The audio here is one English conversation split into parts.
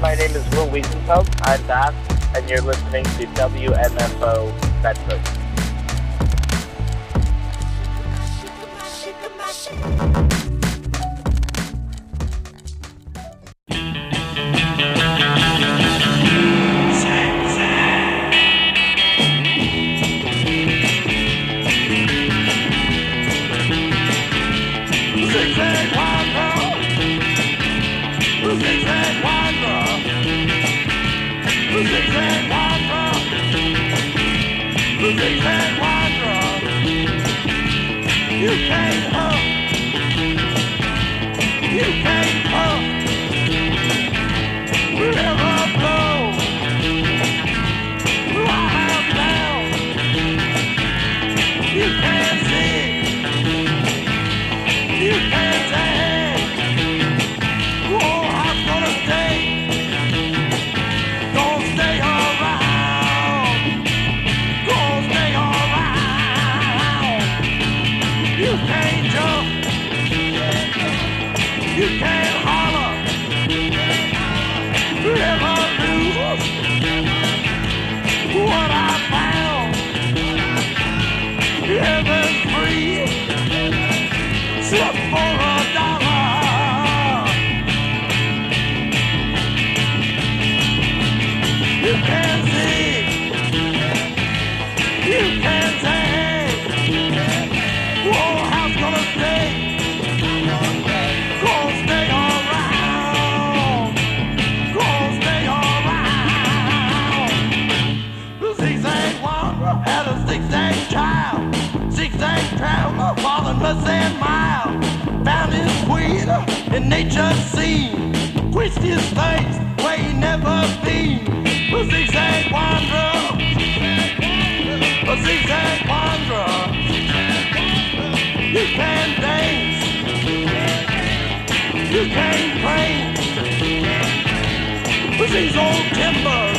My name is Will Wiesenfeld. I'm back, and you're listening to WMFO Bedford. In nature's scene, twist his face where he never been. A zigzag wanderer, a zigzag wanderer. You can dance, you can praise. With these old timbers,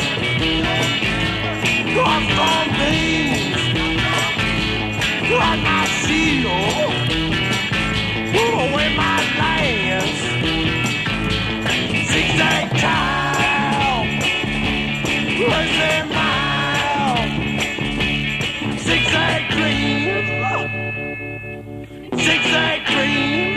got strong beams, like my shield. Put away my lance, zigzag child, lazy mile, zigzag dreams, zigzag dreams.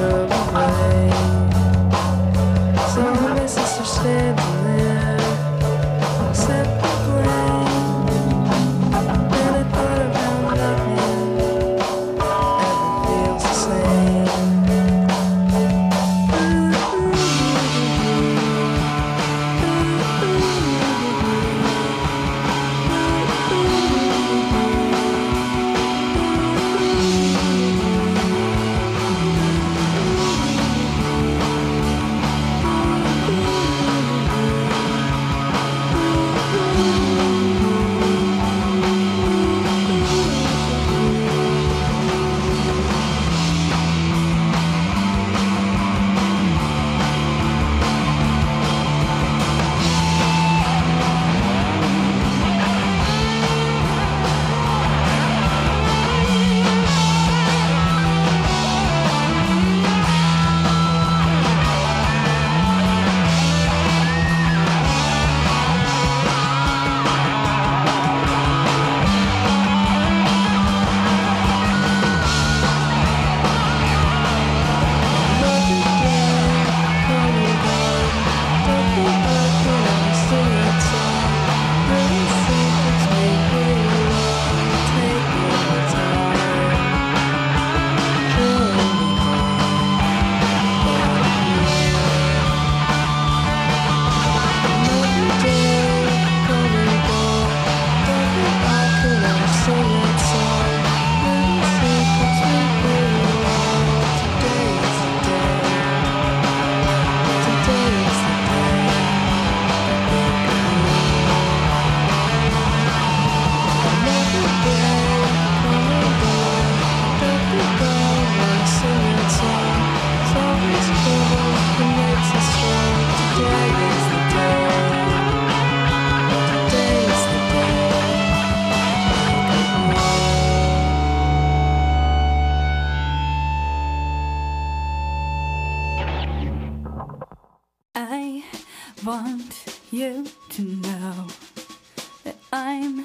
want you to know that I'm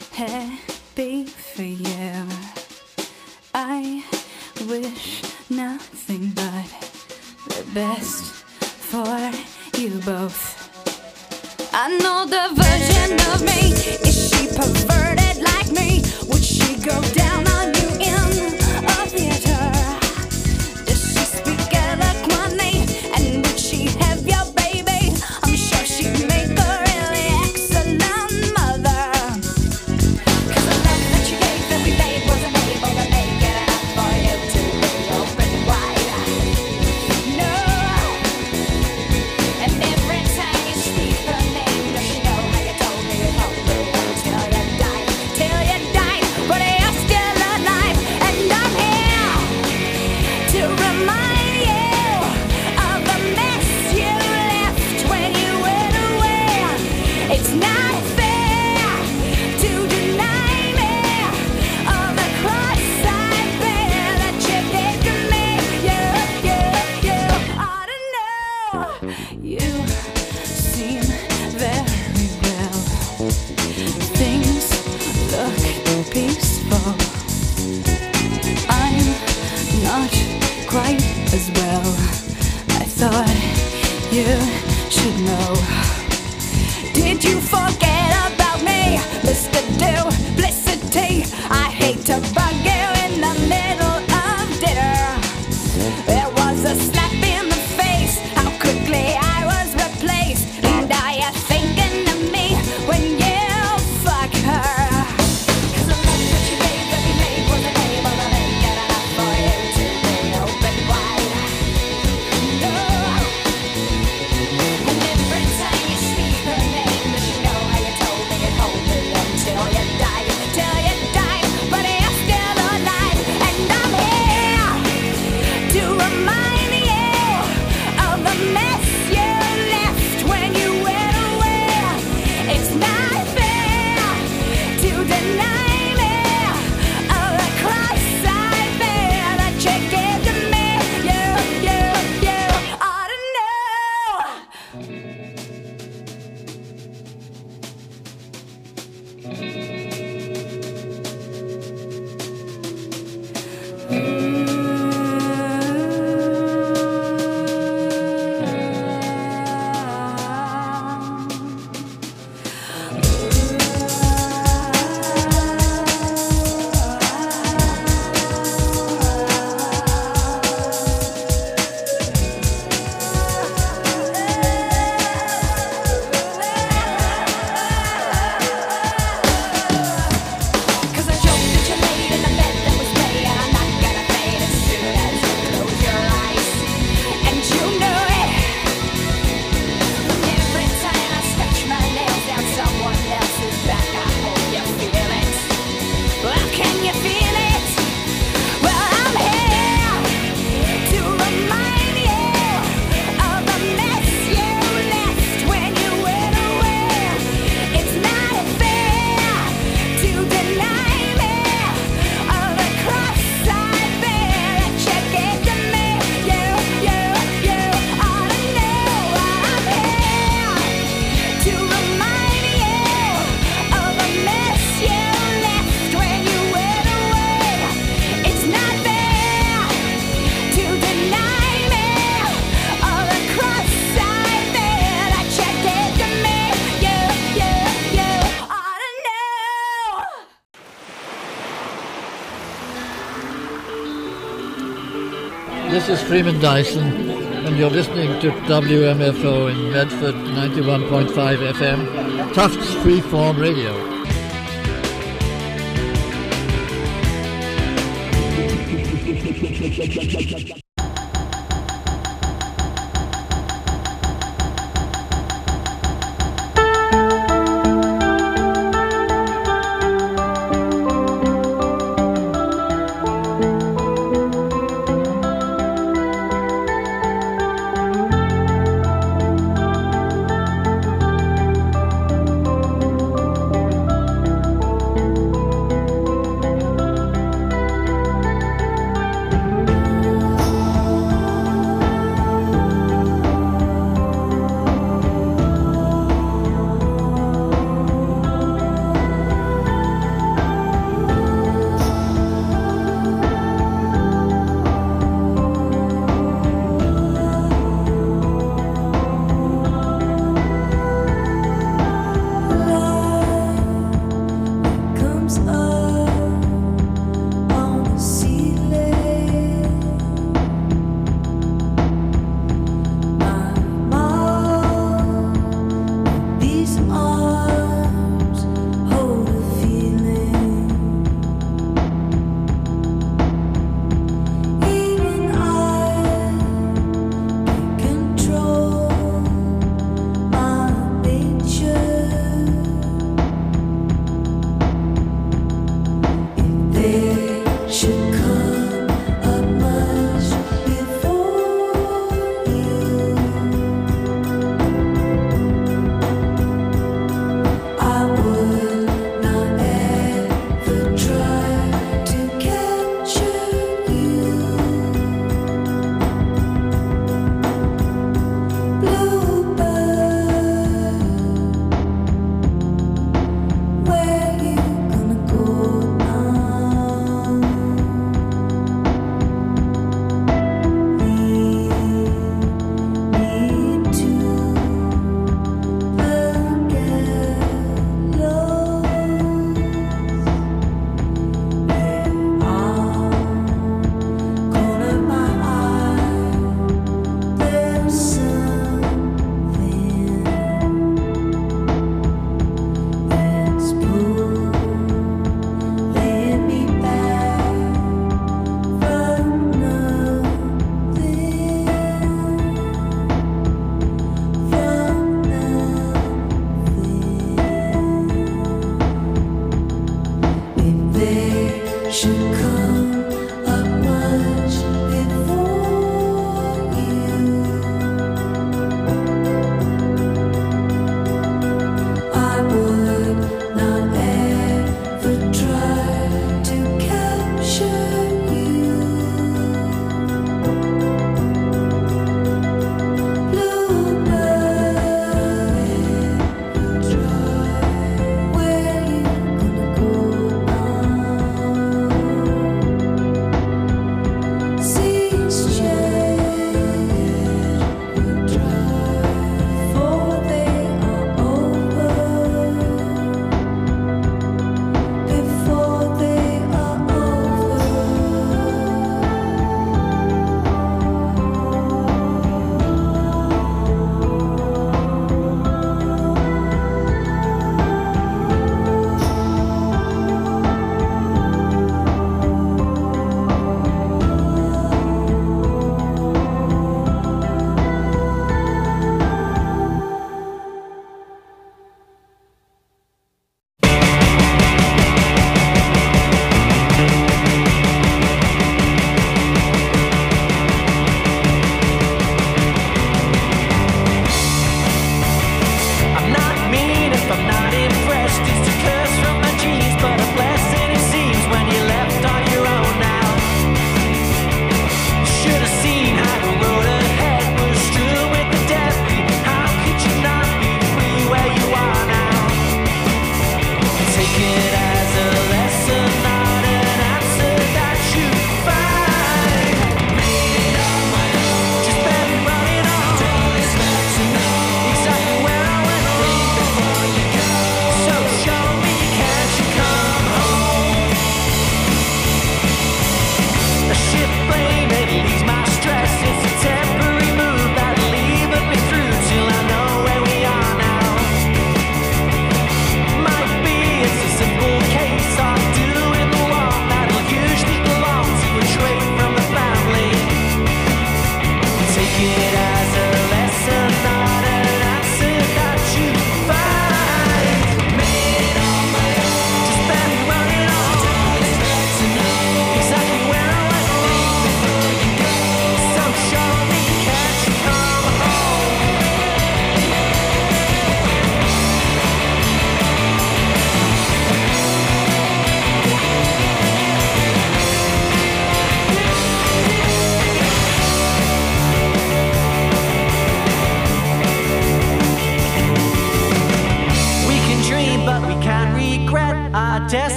happy for you. I wish nothing but the best for you both. I know the version of me. Is she perverted like me? Would she go down on you in a theater? Does she speak eloquently? And would she have your baby? I'm sure she'd make a really excellent mother. 'Cause the love that you gave that we made wasn't able to make it enough for you to be open wide. No. And every time you speak her name, does she know how you told me you'd hold me until you died? Till you died, but you're still alive. And I'm here to remind you of the mess you left when you went away. It's not fair to deny me of the cross I bear that you gave to me. You ought to know. You seem very well. Things look peaceful. I'm not quite as well. I thought you should know. Did you forget about me, Mr. Duplicity? I hate to bug you in the middle of dinner. There was a slap in the face, how quickly I was replaced. And are you thinking of me when you fuck her? 'Cause the love that you gave that we made wasn't able to make it enough for you to be open wide. No. And every time you speak her name, does she know how you told me you'd hold me until you died? Till you died, but you're still alive. And I'm here to remind you Freeman Dyson, and you're listening to WMFO in Medford, 91.5 FM, Tufts Freeform Radio.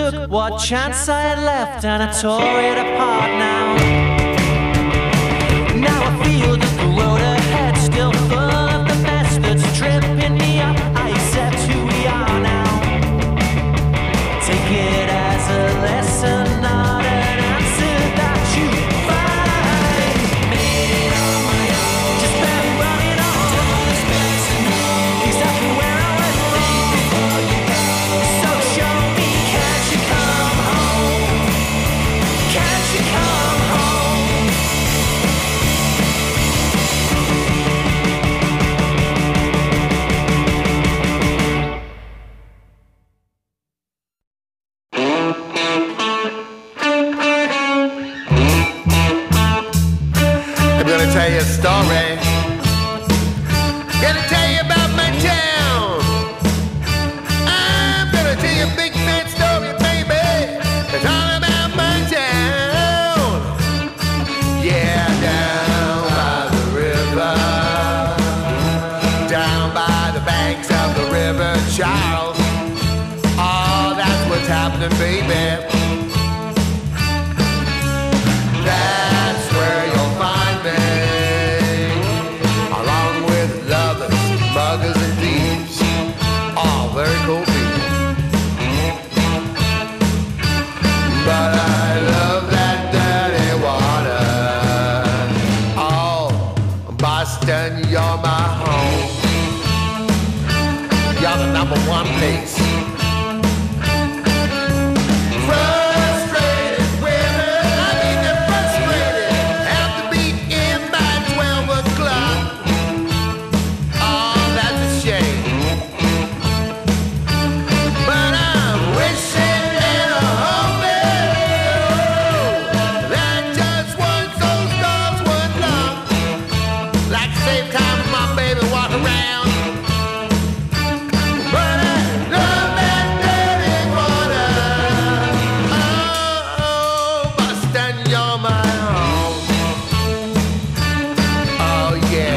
took what chance I had left and I tore it apart now. Now I feel that the road ahead still full of the mess that's tripping me up. I accept who we are now. Take it as a lesson, not an answer that you find. Made it on my own, just been running on. Exactly where I went wrong. So show me, can't you come home? Can't you come home? I'm gonna tell you a story. Gonna tell you about my town. I'm gonna tell you a big fat story, baby. It's all about my town. Yeah, down by the river, down by the banks of the river Charles. Oh, that's what's happening, baby. That's where you'll find me, along with lovers, muggers, and thieves. All very cool people. But I love that dirty water. Oh, Boston, you're my home. You're the number one place. Frustrated women, I mean they're frustrated, have to be in by 12 o'clock. Oh, that's a shame. But I'm wishing and hoping that just once those doors would lock. Like the same time my baby walk around. But I love that dirty water. Oh, Boston, you're my home. Oh, yeah.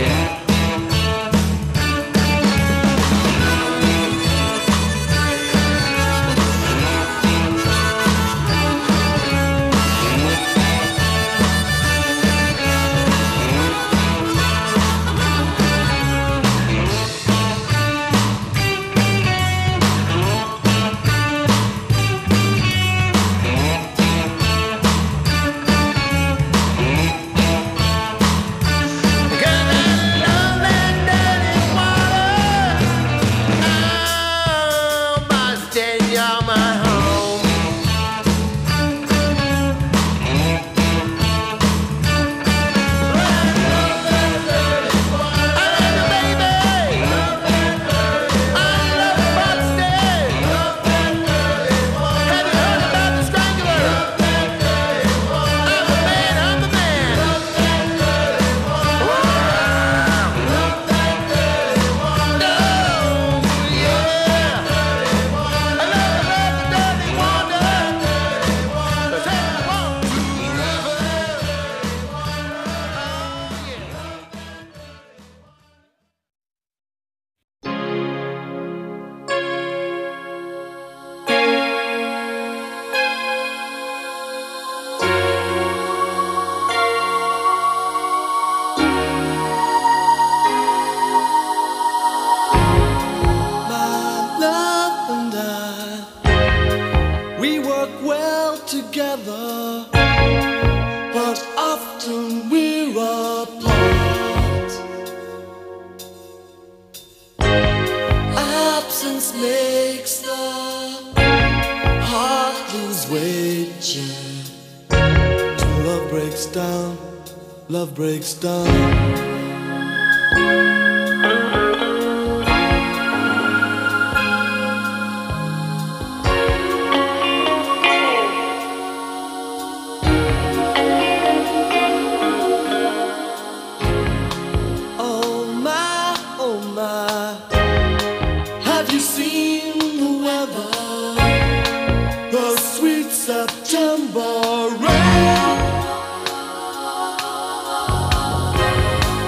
Love breaks down. Oh my, have you seen the weather? The sweet September rain.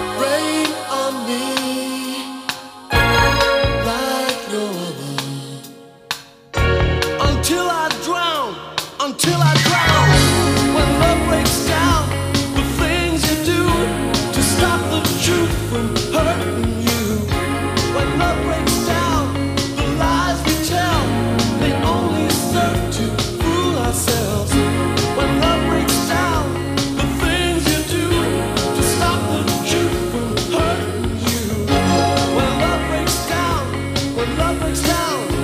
from hurting you. When love breaks down, the lies we tell, they only serve to fool ourselves. When love breaks down, the things you do to stop the truth from hurting you. When love breaks down, when love breaks down.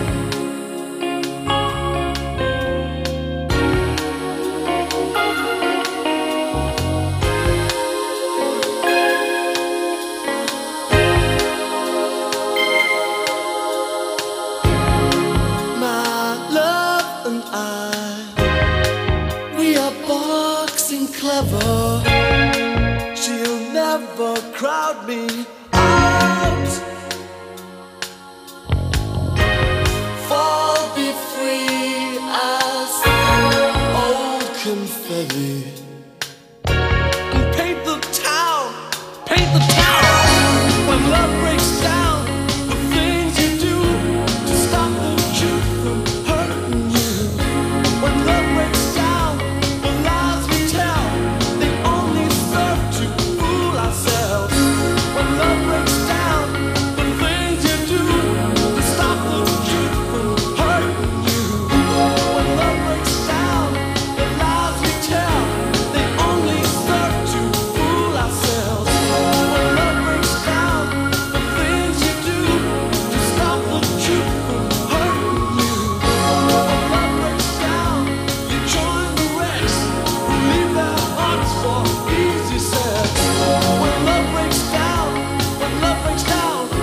She'll never crowd me out. Fall, be free as old confetti, and paint the town, paint the town. When love breaks down, the things you do to stop the truth from hurting you. When love breaks down, the lies we tell, they only serve to fool ourselves. When love breaks down, the things you do to stop the truth from hurting you. When love breaks down, the lies we tell, they only serve to fool ourselves. When love breaks down, the things you do to stop the truth from hurting you. When love breaks down, you join the wrecks who leave their hearts for easy sex. When love breaks down, when love breaks down.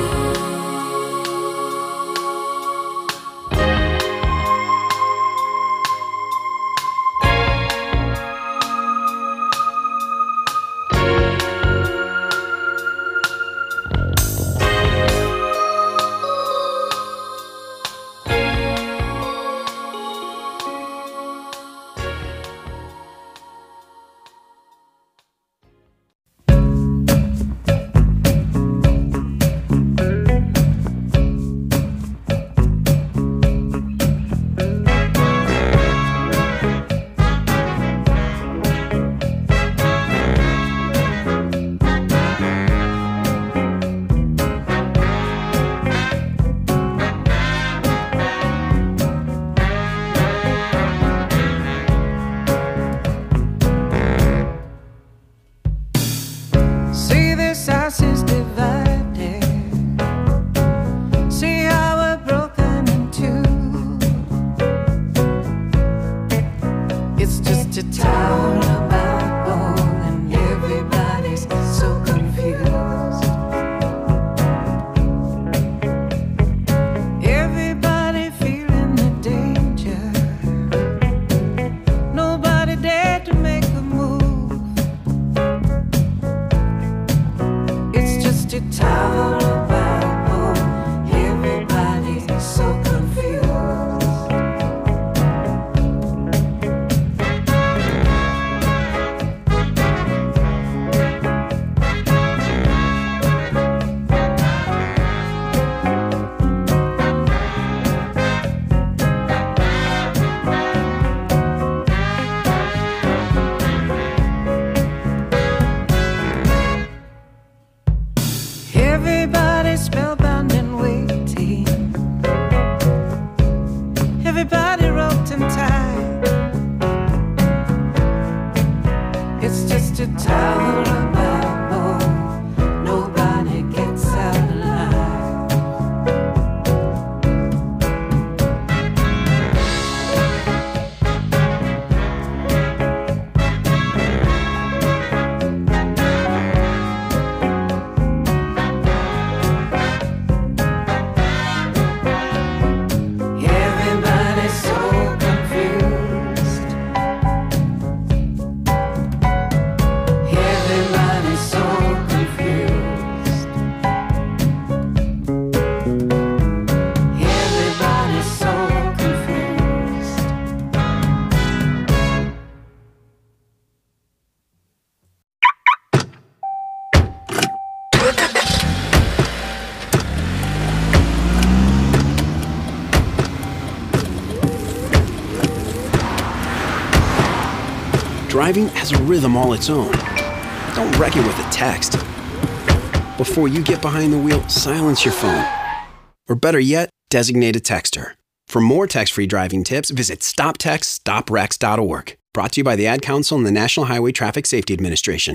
See, this house is divided. See how we're broken in two. It's just a town about bone, and everybody's so confused. Everybody feeling the danger. Nobody dared to make a move. It's just a town about home. Everybody's so confused. Everybody's spellbound and waiting. Everybody roped and tied. It's just a town about home. Nobody gets out alive. Everybody's so confused. Everybody's so confused. Everybody's so confused. Driving has a rhythm all its own. Don't wreck it with a text. Before you get behind the wheel, silence your phone. Or better yet, designate a texter. For more text-free driving tips, visit stoptextstoprex.org. Brought to you by the Ad Council and the National Highway Traffic Safety Administration.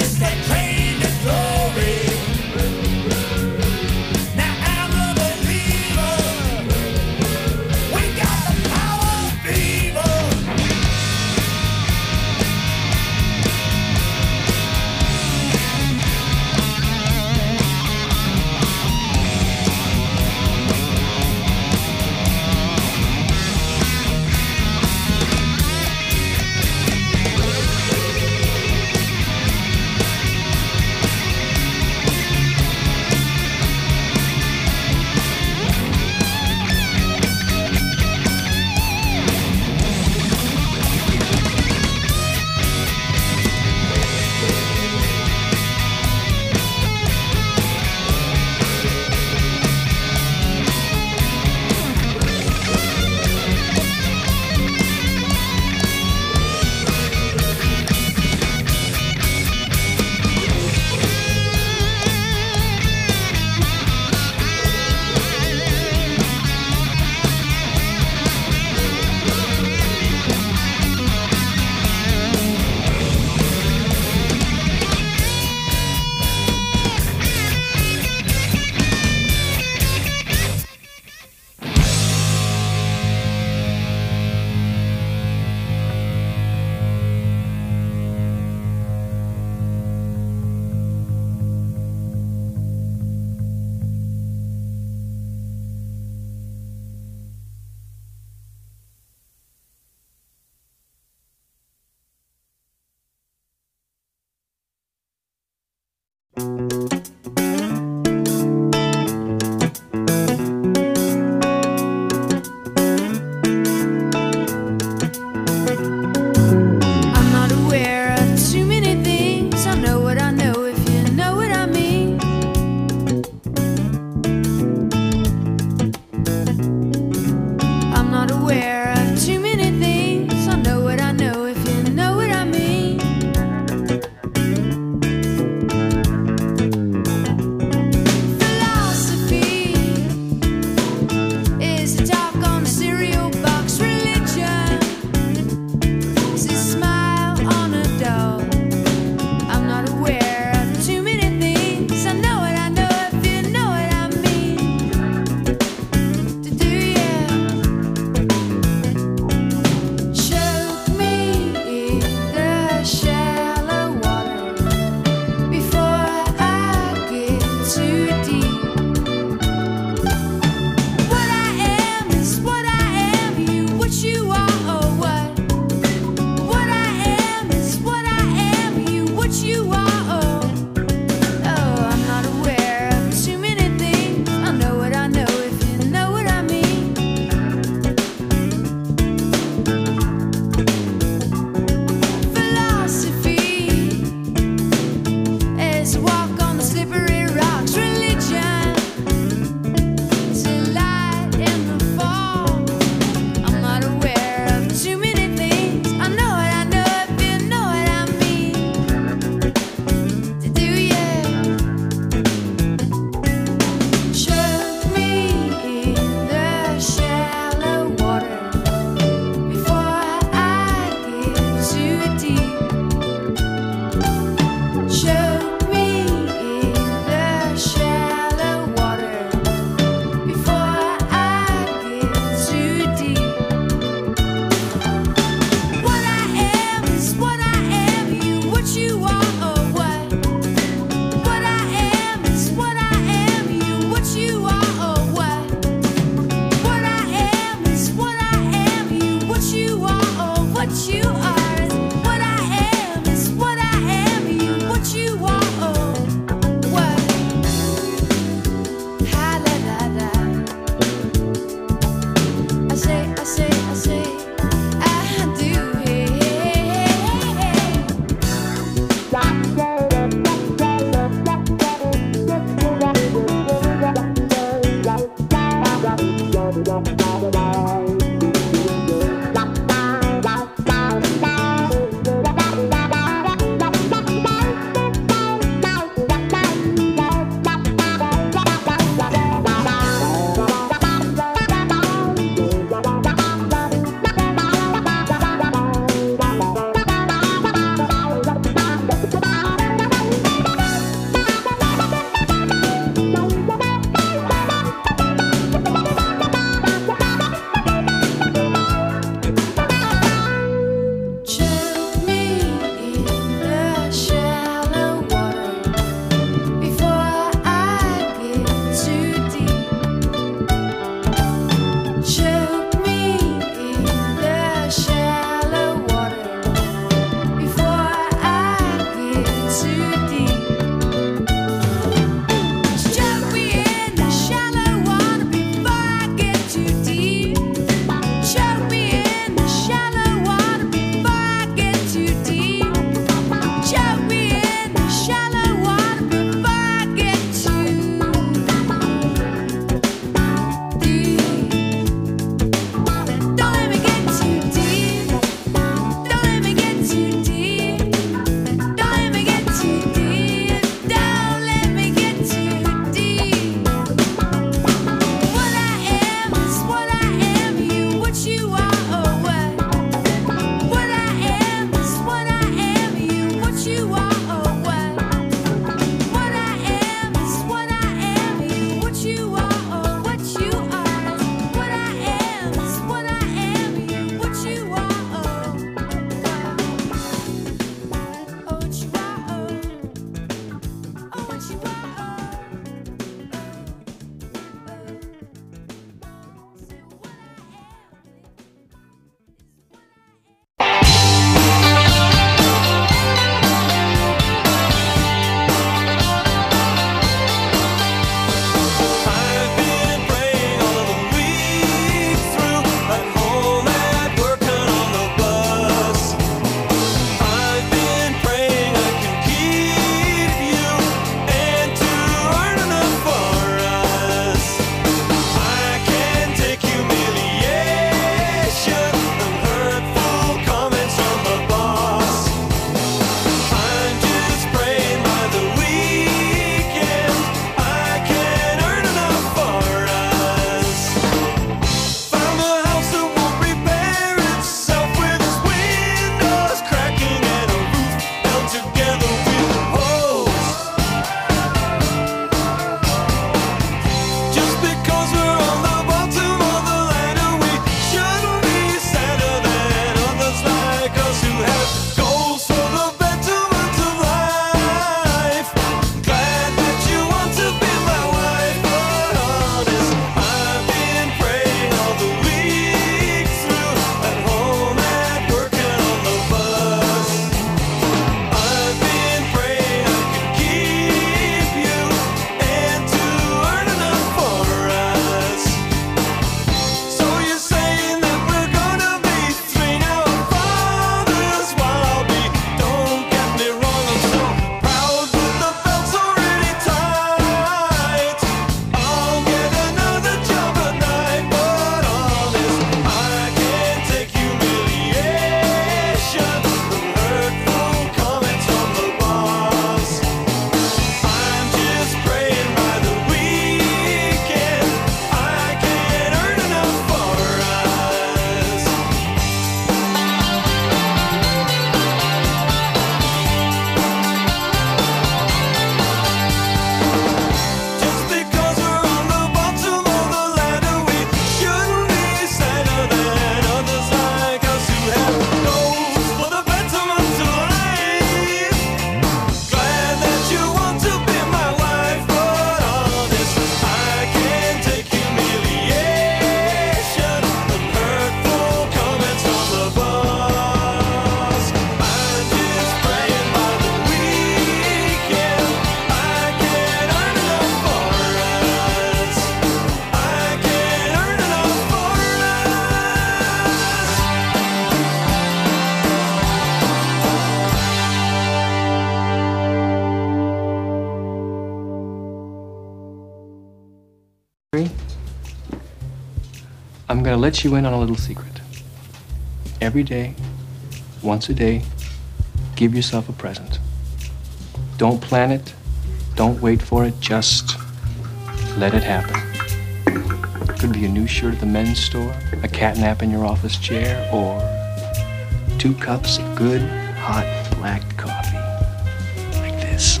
I'm gonna let you in on a little secret. Every day, once a day, give yourself a present. Don't plan it, don't wait for it, just let it happen. Could be a new shirt at the men's store, a cat nap in your office chair, or 2 cups of good, hot, black coffee. Like this.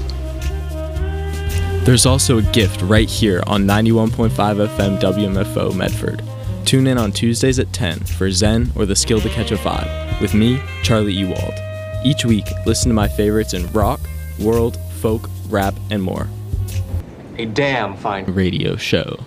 There's also a gift right here on 91.5 FM WMFO Medford. Tune in on Tuesdays at 10 for Zen or the Skill to Catch a Vibe with me, Charlie Ewald. Each week, listen to my favorites in rock, world, folk, rap, and more. A damn fine radio show.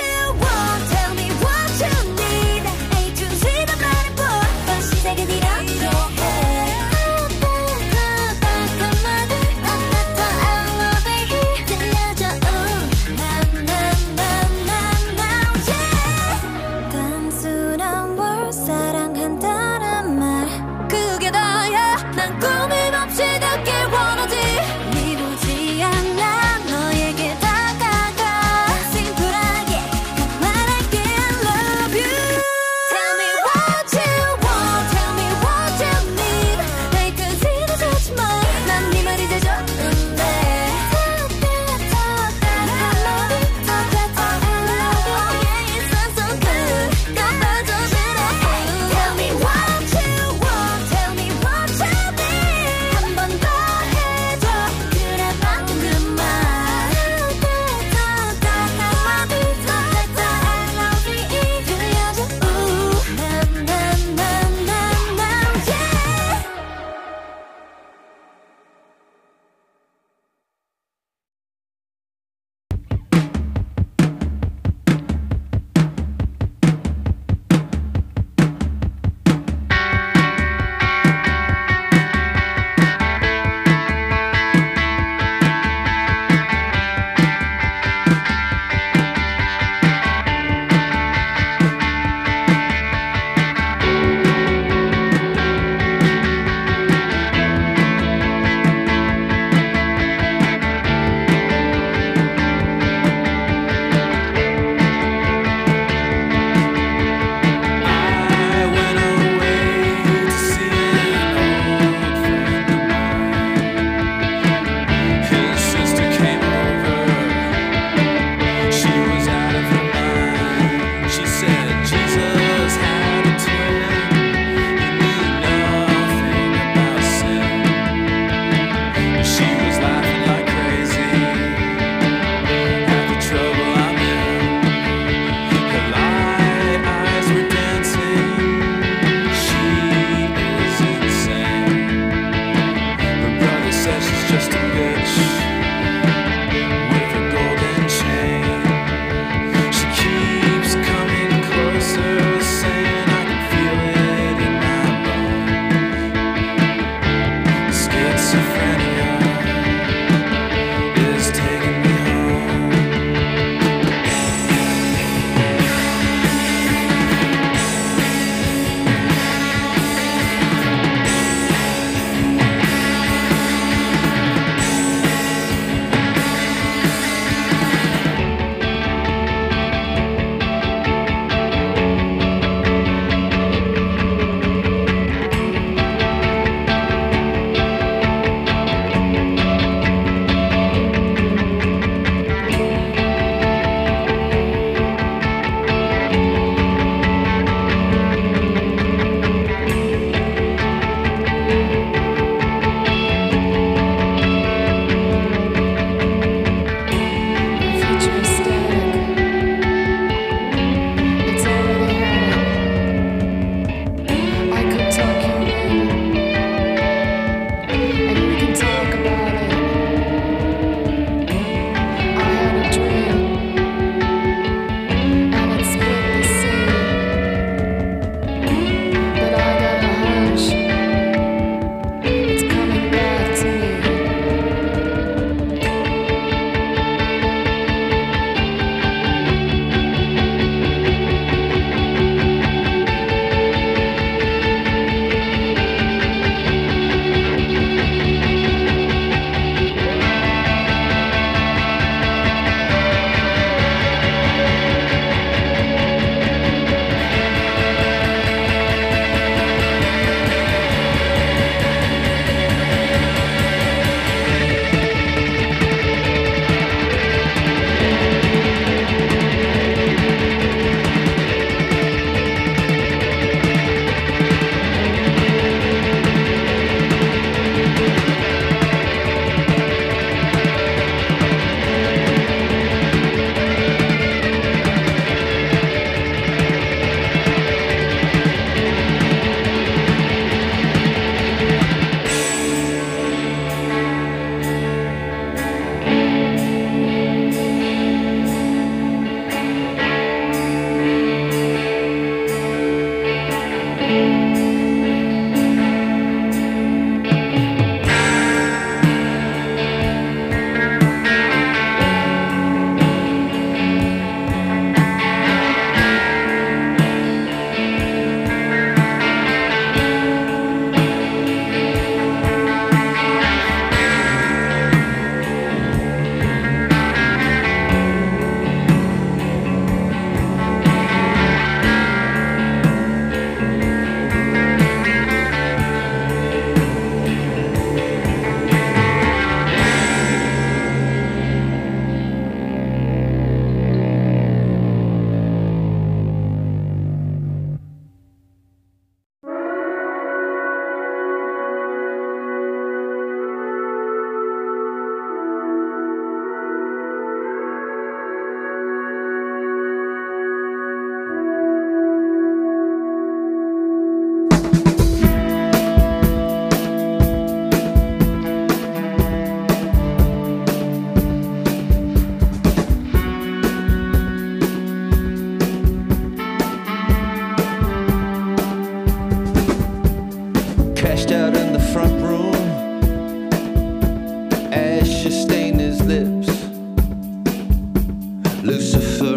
Take it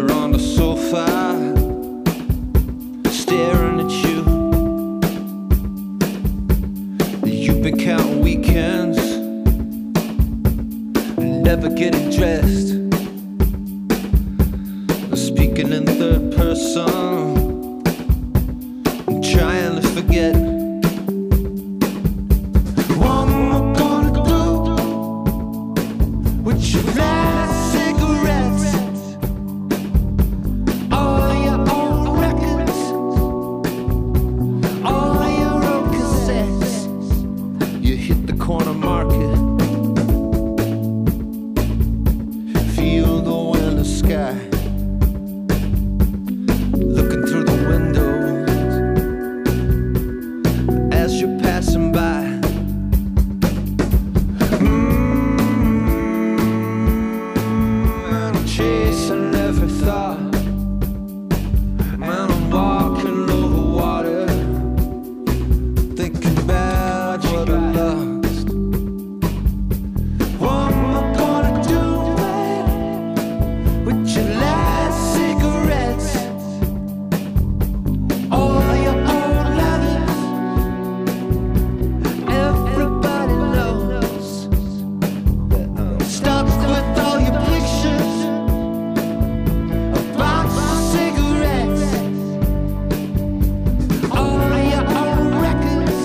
her on the sofa, staring at you. You've been counting weekends, never getting dressed, speaking in third person, trying to forget. What am I gonna do with your last cigarettes? All your old records, all your old cassettes. You hit the corner market, feel the wind in the sky, looking through the windows as you're passing by. I'm chasing every thought, man, I'm walking over water, thinking about what I lost. What am I gonna do with your last cigarettes? All your old letters, everybody knows that I'm stuck with all your pictures, a box of cigarettes, all your old records,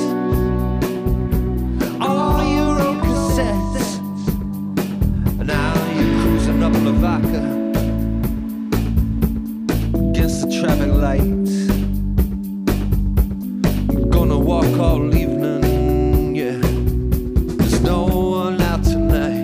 all your old cassettes. Now you're cruising up Lavaca against the traffic lights. Gonna walk all evening, yeah. There's no one out tonight.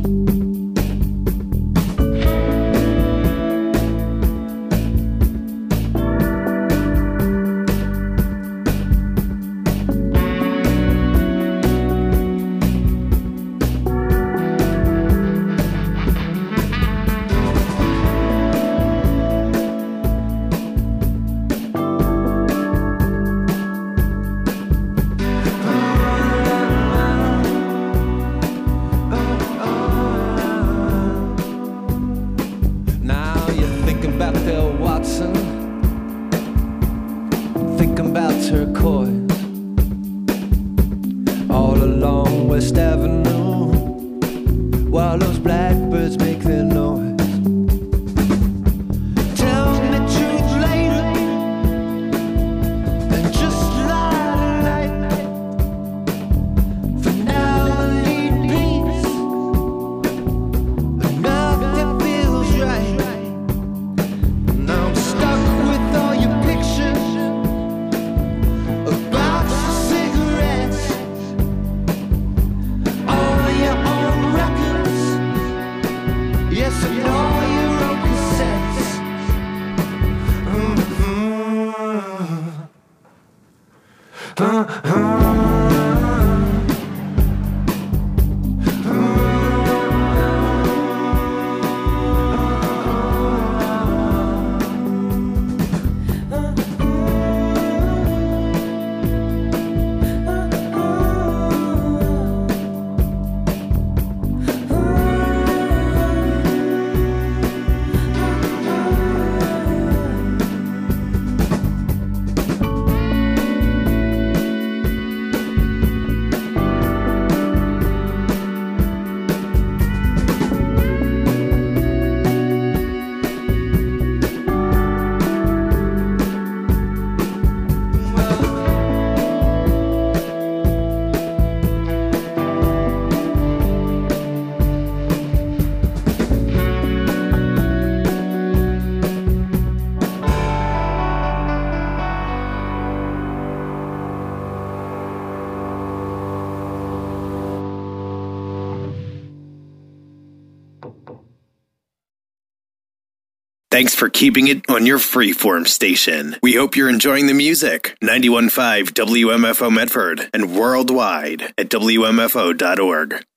Now you're thinking about Bill Watson, thinking about turquoise, all along West Avenue, while those blackbirds make their noise. Tell me the truth later, and just lie tonight. For now I need peace, nothing feels right. Now I'm stuck with all your pictures, a box of cigarettes, all your own records, yes, and all your own cassettes. Thanks for keeping it on your freeform station. We hope you're enjoying the music. 91.5 WMFO Medford and worldwide at WMFO.org.